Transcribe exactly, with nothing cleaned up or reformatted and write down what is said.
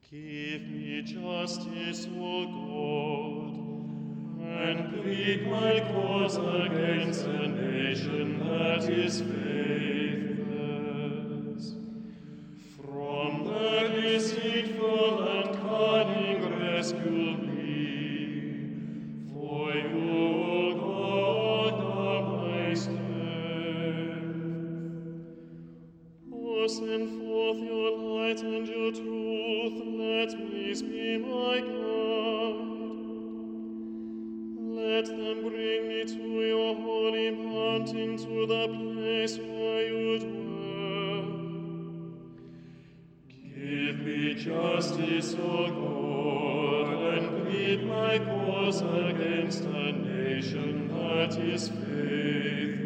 Give me justice, O God, and plead my cause against a nation that is faithless. From the deceitful and cunning rescue me, for you, O God, are my strength. O send forth your light and your truth, let peace be my guide. Let them bring me to your holy mountain, to the place where you dwell. Give me justice, O God, and plead my cause against a nation that is faithless.